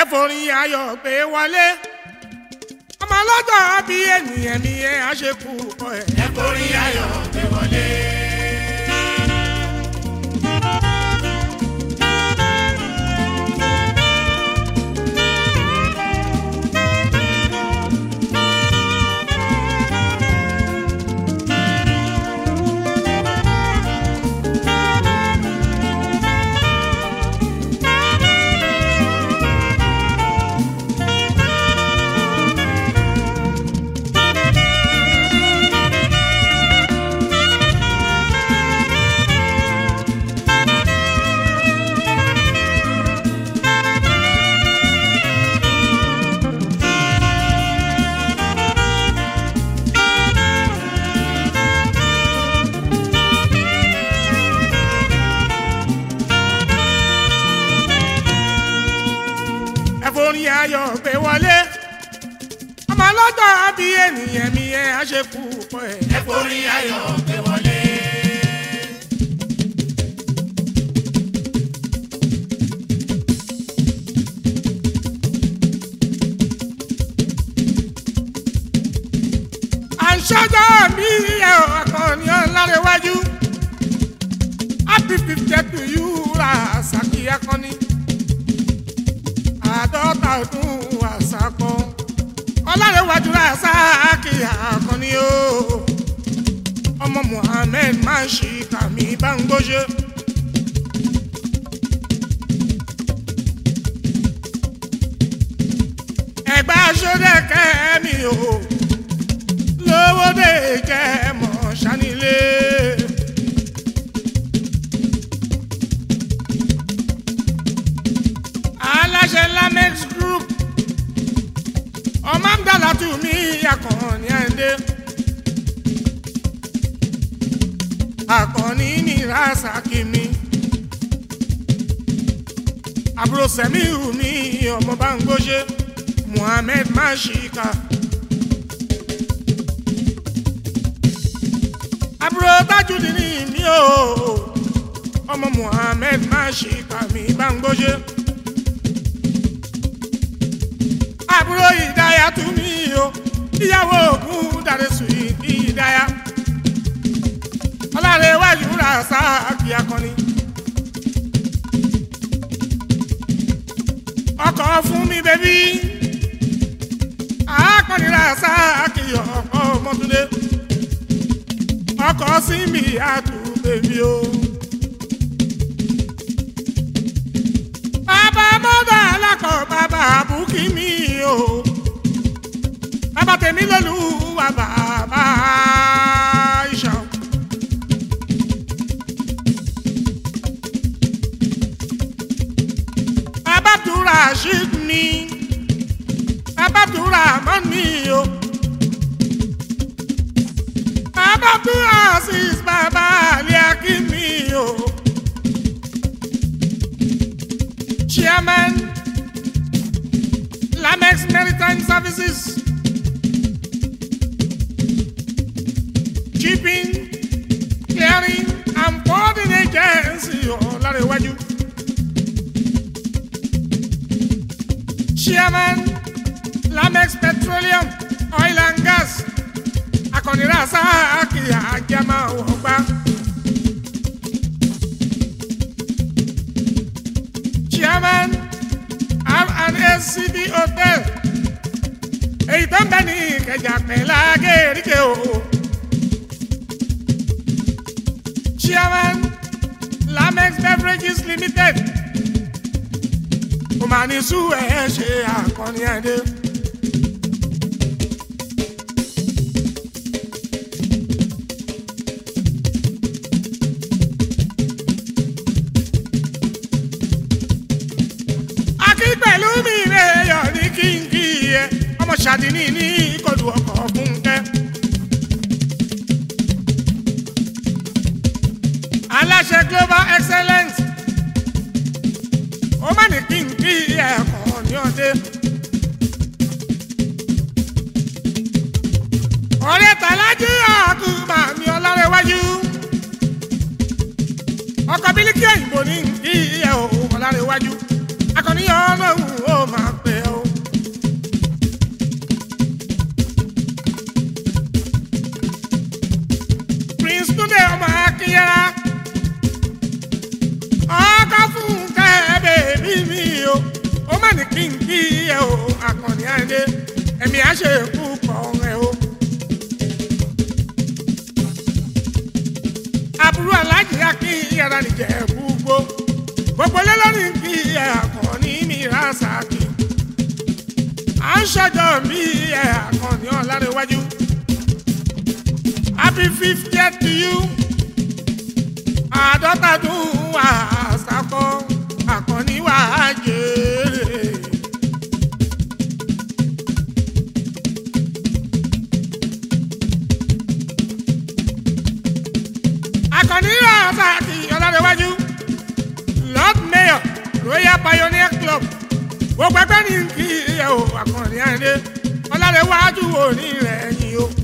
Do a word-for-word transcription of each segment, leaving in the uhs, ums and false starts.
ẹ forin ayọ̀ pé wọlé ọmọ ọlọ́jọ́ bí ènìyàn ni ẹ á ṣe kú ọ ẹ. ẹ forin ayọ̀ pé wọlé. forin ayọ̀ pé wọlé ọmọ ọlọ́jọ́ bí ènìyàn mi ẹ á ṣe kú ọ ẹ. ẹ forin ayọ̀ pé wọlé. à ń ṣọjọ́ bí ẹ akọni ọlárẹ̀wájú happy fiftieth to you Rasaki akọni. àádọ́ta ọdún àṣàkọ́ ọlárẹ̀wájú Rasaki akọni o ọmọ Muhammed manshi kàmí bangbóṣe. ẹgbẹ́ aṣọ́dẹ̀kẹ́ mi o lówódé jẹ́ mọ̀ ṣánilé. aláṣẹ Lamex Group ọmọ àgbàlá tù mí akọni ẹ̀ndé akọni ní Rasaki mi àbúrò Sẹ́míù mi ọmọ Bangbóṣe Muhammed Mashika àbúrò Tajudeen mi o ọmọ Muhammed Mashika mi Bangbóṣe. àbúrò Ìdáyà tún mí o ìyàwó ògùn dàrẹ́ sùn Ìdáyà ọlárẹ̀wájú Rasaki akọni. ọkọ̀ fún mi bẹ́bí akọni Rasaki ọkọ̀ Mọ́túndé ọkọ̀ sí mi àtúbẹ̀mí o. bàbá mọ́tò alákọ̀ bàbá àbúkí mi o bàbá tèmi lọ́lù wà bàbá Aisha. bàbá Abdulrasheed mi bàbá Abdulrahman mi o bàbá Abdulaziz bàbá Aliakim mi o. Chairman Lamex Maritime Services Shipping, Clearing and Forwarding Agency ọlárẹ̀wájú. Chairman Lamex Petroleum Oil and Gas akọni Rasaki ajama ọgbà. Chairman R and S C D Hotel èyí tó ń bẹ ní Ìkẹjà pẹ̀lú Agéríkè o. Chairman Lamex Beverages Limited kò máa ní sú ẹ̀ ṣe akọni ẹ̀dẹ́. pẹ̀lú mi rẹ̀ yọ̀ ní kínkì ẹ̀ ọmọ Ṣàdínì ní ìkọlù ọkọ̀ Fúnkẹ́. aláṣẹ Global Excellence ó má ní kínkì ẹ̀ kàn ní ọdẹ. ọ̀rẹ́ tàlájú àkùnmá mi ọlárẹ̀wájú ọkọ̀ bílíkì òyìnbó ní kí ẹ̀ ò ọlárẹ̀wájú akọni ọlọ́run ó máa má ní kí n kí ẹ o Àkànní Àyìndé ẹ̀mí á ṣe kú kọ́ ẹ o. àbúrò aláàjì Akin yàrá nìjẹ́ gbogbo gbogbo lélọ́rì kí ẹ Àkànní mi Rasaki à ń ṣọjọ́ bí ẹ Àkànní Ọlárẹ̀wájú happy fiftieth to you àádọ́ta dún wà sákọ́ Àkànní wà á jèrè. Àkànní Rasaki Ọlárẹ̀wájú Lord Mayor Royal Pioneer Club gbogbo ẹgbẹ́ ní kí ẹ o Àkànní Àyìndé Ọlárẹ̀wájú òní rẹ̀ yìí o.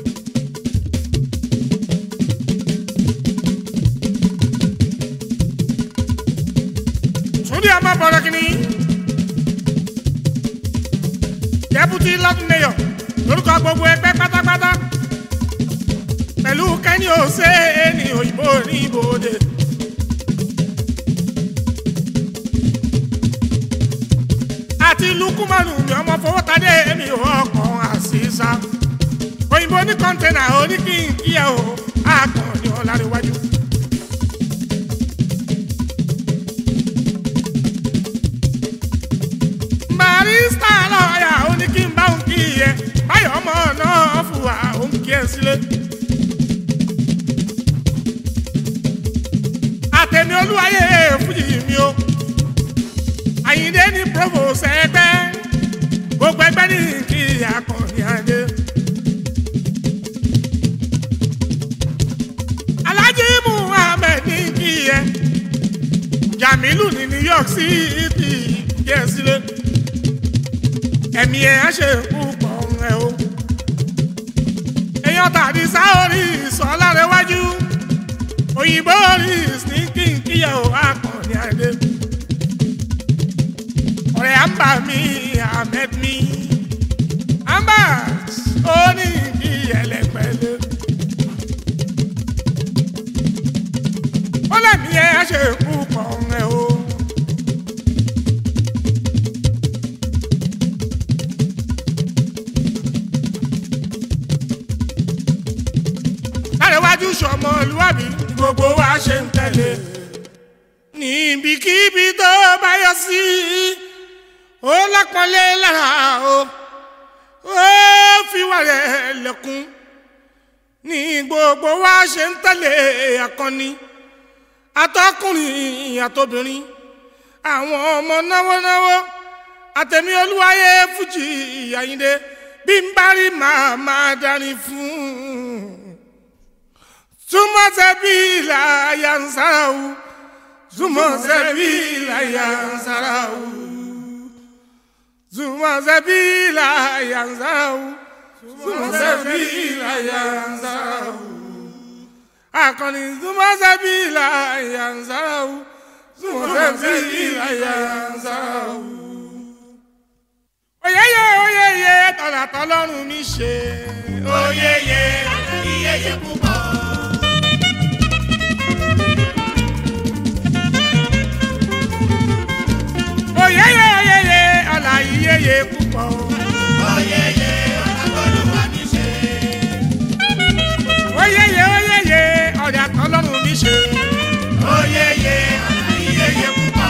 Túndé ọmọ bọ̀rọ̀ kìíní Deputy Lord Mayor lórúkọ gbogbo ẹgbẹ́ pátápátá pẹ̀lú kẹ́ni ọ̀sẹ̀ ní òyìnbó ní ibodè. àti lukumanu mi ọmọ fowótadé mi ọkàn àṣìṣà òyìnbó ní kọ́ńtẹ́nà oníkìkíyà o Àkànní Ọlárẹ̀wájú. barista lọ́ọ̀yà oníkìmbá òǹkìyẹ báyọ̀ ọmọ náà fùwà òǹkìyẹ sílẹ̀. àtẹ̀mí olúwayé fújì mi o Àyìndé ní provost ẹgbẹ́ gbogbo ẹgbẹ́ ní kí Àkànní Àyìndé. Alhaji Muhammed ní kí ẹ Jamilu ní New York City kí ẹ sílẹ̀ ẹ̀mí ẹ̀ á ṣe púpọ̀ ẹ̀ o. èèyàn tàbí sáórì Ọlárẹ̀wájú òyìnbó rí ní kí n kíyà o Àkànní Àyìndé. ọ̀rẹ́ àmbà mi Ahmed mi àmbà ó ní kí ẹlẹ́pẹ̀lẹ́. ó lẹ́mí ẹ̀ á ṣe púpọ̀ ẹ̀ o. Ọlárẹ̀wájú sọmọlúwàbí gbogbo wa ṣe ń tẹ̀lé níbikíbi tó bá yọ sí ó lápọ́nlé lára o ó fi wà rẹ̀ lẹ́kún ní gbogbo wa ṣe ń tẹ̀lé Àkànní àtọkùnrin àtobìnrin àwọn ọmọ náwónáwó àtẹ̀mí olúwayé fújì Àyìndé bí n bá rí màá máa dání fún Zuma Zabila Yansarau Zuma Zabila Yansarau Zuma Zabila Yansarau Zuma Zabila Yansarau Àkànní Zuma Zabila Yansarau Zuma Zabila Yansarau. Oyeye oyeye tọ̀là tọ́lọ́run mi ṣe oyeye iyeye púpọ̀. Oyeye oyeye ọ̀là iyeye púpọ̀. Oyeye Olúwa mi ṣe. Oyeye oyeye ọ̀là tọ́lọ́run mi ṣe. Oyeye ọ̀là iyeye púpọ̀.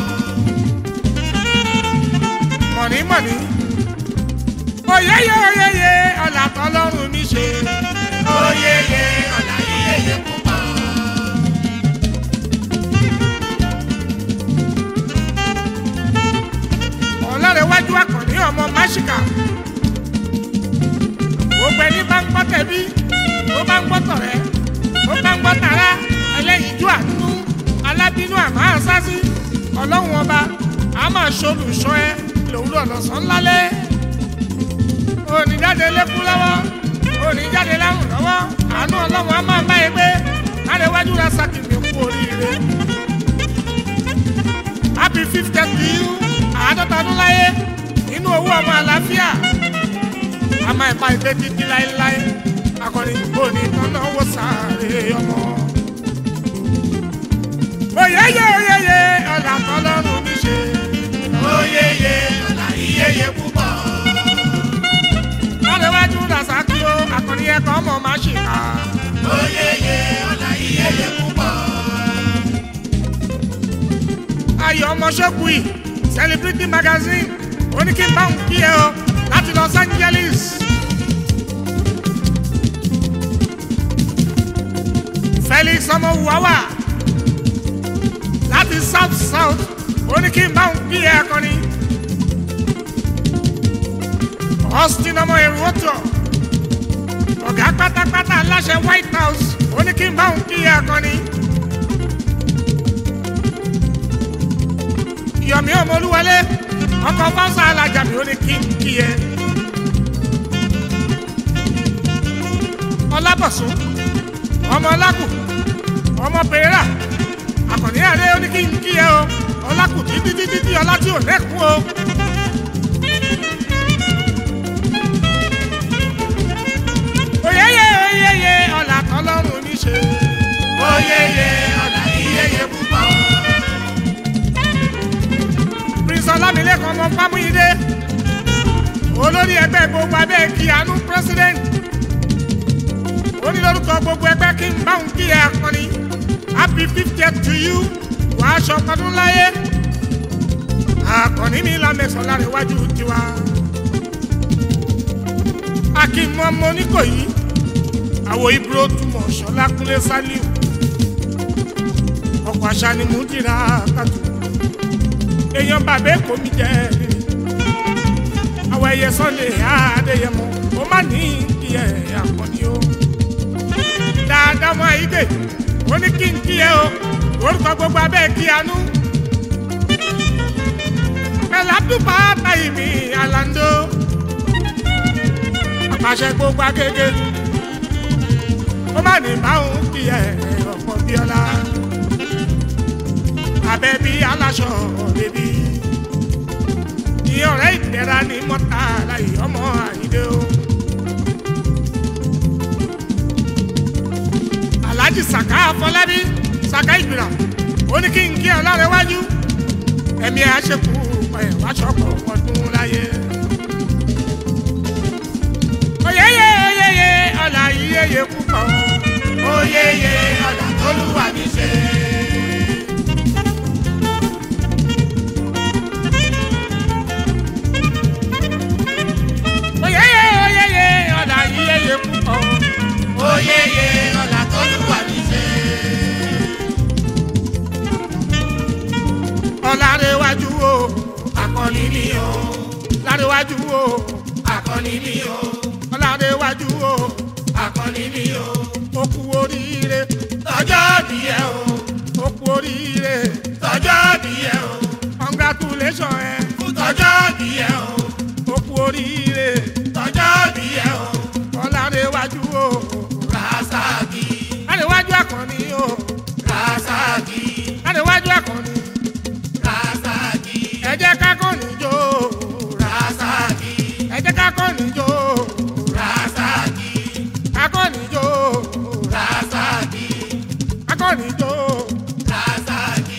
Mọ̀ní mọ̀ní. Oyeye oyeye ọ̀là tọ́lọ́run mi ṣe. Oyeye ọ̀là iyeye púpọ̀. Ọlárẹ̀wájú Àkànní ọmọ Máṣíkà gbogbo ẹni bá ń gbọ́ tẹ̀bí ó bá ń gbọ́ tọ̀rẹ́ ó bá ń gbọ́ tàrá ẹlẹ́yinjú àánú alábínú àmọ́ àṣásí ọlọ́run ọba a máa ṣolùṣọ́ ẹ lòwúrọ̀ lọ́sàn-án lálẹ́ oníjáde lẹ́kún lọ́wọ́ oníjáde láhùn lọ́wọ́ àánú ọlọ́run a máa bá ẹ gbé Ọlárẹ̀wájú Rasaki mi kú oríire happy fiftieth to you àádọ́ta ọdún láyé nínú owó ọmọ àlàáfíà a máa pa ìgbé títí láéláé Àkànní kò ní tọ́nà owó sáré ọmọ. Oyeye oyeye ọ̀là tọ́lọ́run mi ṣe. Oyeye kan mọ̀ máa ṣe ká. oyeye ọ̀la iyeye púpọ̀. ayọ̀ ọmọ ṣọ́kù yìí Celebrity Magazine ó ní kí n bá òun kí ẹ o láti Los Angeles. Felix ọmọ Wùwáwà láti South South ó ní kí n bá òun kí ẹ akọni. Austin ọmọ èrò ọ̀tọ̀ ọ̀gá pátápátá aláṣẹ White House ó ní kí n bá òun kí ẹ akọni. Yọ̀mí Ọmọlúwọlé ọkọ̀ fáwọn alájà mi ó ní kí n kí ẹ. Ọlábọ̀sún ọmọ Ọlákù ọmọ Pèrà Àkànní àrẹ ó ní kí n kí ẹ o Ọlákù títí títí tí ọlá tí ò lẹ́kùn o. oyeye oyeye ọ̀là tọ́lọ́run ní ṣe. oyeye ọ̀la iyeye púpọ̀. Prince Ọlámilékan ọmọ Fámúyídé olórí ẹgbẹ́ gbogbo abẹ́ Kíánú president ó ní lórúkọ gbogbo ẹgbẹ́ kí n bá òun kí ẹ akọni happy fiftieth to you wàá aṣọ ọdún láyé Àkànní mi lámẹ́sàn lára iwájú tiwa. akínmọ́ ọmọ Oníkòyí àwọ̀ Ibro túmọ̀ Ṣọlá Kúnlé Sálíù ọkọ̀ àṣà ni mò ń dira kàtó èèyàn bàbá èkó mi jẹ́ rírì àwọn ẹyẹ Sunday Adéyẹmọ ó má ní kí ẹ Àkànní o dáadáa mọ́ àyíké ó ní kí n kí ẹ o orúkọ gbogbo abẹ́ Kíánú ẹ̀làdúbà táyì mi Àlàndó àpàṣẹ gbogbo Agége ó má ní báwọn kí ẹ ọ̀pọ̀ Bíọ́lá abẹ́ bí aláṣọ bèbí ní ọ̀rẹ́ ìdẹ́ra ní mọ́tà láyé ọmọ Àyíndé o. Alhaji Saka Afọlábí Saka Ìgbìrà ó ní kí n kí Ọlárẹ̀wájú ẹ̀mí àṣekù ẹ̀ wáṣọpọ̀ ọdún láyé. oyeye oyeye ọ̀là iyeye púpọ̀. oyeye ọ̀la tọ́lúwa mi ṣe. oyeye oyeye ọ̀là iyeye púpọ̀. oyeye ọ̀la tọ́lúwa mi ṣe. Ọlárẹ̀wájú o Àkànní mi o. Ọlárẹ̀wájú o Àkànní mi o. Ọlárẹ̀wájú o Àkànní mi o. ó kú oríire tọjọ́ bí ẹ o. ó kú oríire tọjọ́ bí ẹ o. congratulation ẹ fún tọjọ́ bí ẹ o. ó kú oríire tọjọ́ bí ẹ o. Ọlárẹ̀wájú o Rasaki. Ọlárẹ̀wájú Àkànní o Rasaki. Ọlárẹ̀wájú Àkànní Rasaki. ẹ jẹ́ ká Àkànní jó Rasaki. ẹ jẹ́ ká Àkànní jó Rasaki. Àkànní jó Rasaki. Àkànní jó Rasaki.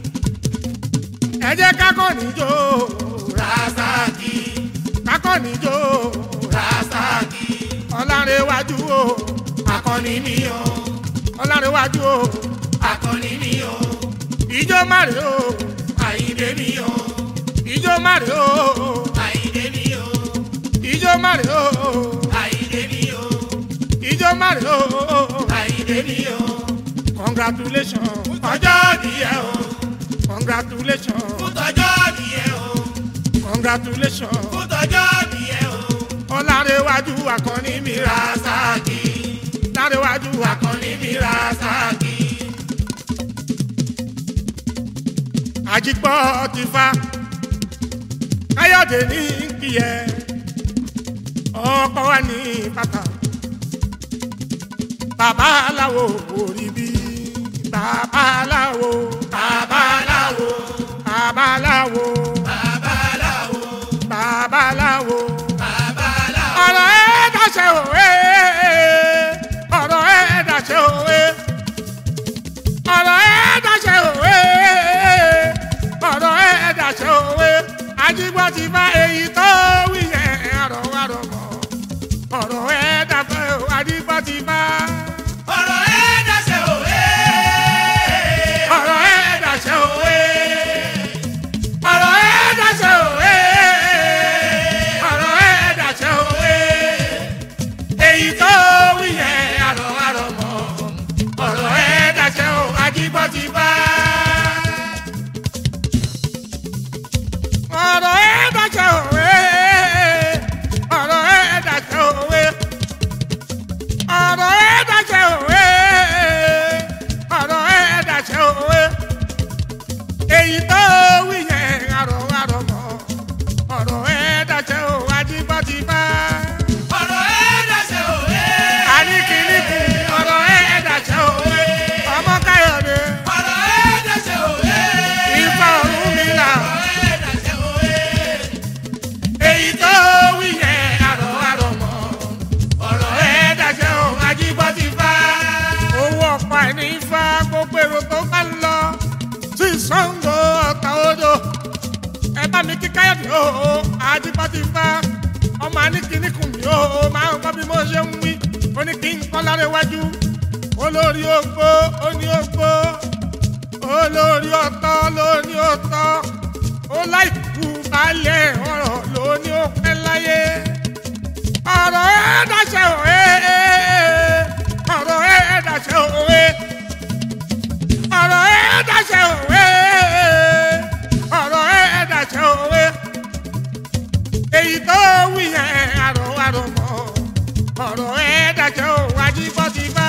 ẹ jẹ́ ká Àkànní jó Rasaki. Àkànní jó Rasaki. Ọlárẹ̀wájú o Àkànní mi o. Ọlárẹ̀wájú o Àkànní mi o. ìjó márè o Àyìndé mi o. ìjó márè o Àyìndé mi o. ìjó márè o Àyìndé mi o. ìjó márè o Àyìndé mi o. congratulation tọjọ́ bí ẹ o. congratulation fún tọjọ́ bí ẹ o. congratulation fún tọjọ́ bí ẹ o. Ọlárẹ̀wájú Àkànní mi ra Rasaki. Ọlárẹ̀wájú Àkànní mi Rasaki. Àjígbọ́ ti fa Káyọ̀dé ní kíyẹ ọkọ wa ní bàtà babaláwo orí bí babaláwo Babaláwo. babaláwo Babaláwo. babaláwo Babaláwo. ọ̀rọ̀ ẹ̀ dàṣẹ́ òwe ọ̀rọ̀ ẹ̀ dàṣẹ́ òwe ọ̀rọ̀ ẹ̀ dàṣẹ́ òwe ọ̀rọ̀ ẹ̀ dàṣẹ́ òwe Àjígbọ́ ti fa èyí tó wí yẹn ọ̀rọ̀ wa rọ̀ mọ́ ọ̀rọ̀ ẹ̀ dàṣẹ́ òwe. ti bá. ọ̀rọ̀ ẹ̀ dàṣẹ òwe. ọ̀rọ̀ ẹ̀ dàṣẹ òwe. ọ̀rọ̀ ẹ̀ dàṣẹ òwe. ọ̀rọ̀ ẹ̀ dàṣẹ òwe. èyí tó wí yẹn àrọ̀ àrọ̀ mọ́. ọ̀rọ̀ ẹ̀ dàṣẹ ò ajíbọ́ ti bá. ọ̀rọ̀ ẹ̀ dàṣẹ òwe. ọ̀rọ̀ ẹ̀ dàṣẹ òwe. ọ̀rọ̀ ẹ̀ dàṣẹ òwe. ọ̀rọ̀ ẹ̀ dàṣẹ òwe. èyí tó wí yẹn àrọ̀ àrọ̀ mọ́. ọ̀rọ̀ ẹ̀ dàṣẹ ò ajíbọ́ ti bá. ọ̀rọ̀ ẹ̀ dàṣẹ òwe. àníkìníkù ọ̀rọ̀ ẹ̀ dàṣẹ òwe. ọmọ káyọ̀dé ọ̀rọ̀ ẹ̀ dàṣẹ òwe. ifá ọ̀run mi là. ọ̀rọ̀ ẹ̀ dàṣẹ òwe. èyí tó wí yẹn àrọ̀ àrọ̀ mọ́. ọ̀rọ̀ ẹ̀ dàṣẹ ò ajíbọ́ ti bá. owó ọ̀pá ẹni ifá gbogbo èrò tó bá ń lọ sí Ṣàngó Ọ̀tà odò. ẹ bá mi kí káyọ̀dé o ajíbọ́ ti bá. ọmọ àníkìníkù mi o máa ń gbọ́ bí mo ṣe ń wí. ó ní kí n kọ́ lára iwájú. olórí ogbó ó ní ogbó. olórí ọ̀tọ̀ ló ní ọ̀tọ̀. ó láìkú balẹ̀ ọ̀rọ̀ ló ní ó pẹ́ láyé. ọ̀rọ̀ ẹ̀ dàṣẹ òwe. ọ̀rọ̀ ẹ̀ dàṣẹ òwe. ọ̀rọ̀ ẹ̀ dàṣẹ òwe. ọ̀rọ̀ ẹ̀ dàṣẹ òwe. èyí tó wí yẹn àrò àrò mọ́. ọ̀rọ̀ ẹ̀ dàṣẹ òwe ajíbọ́ ti bá.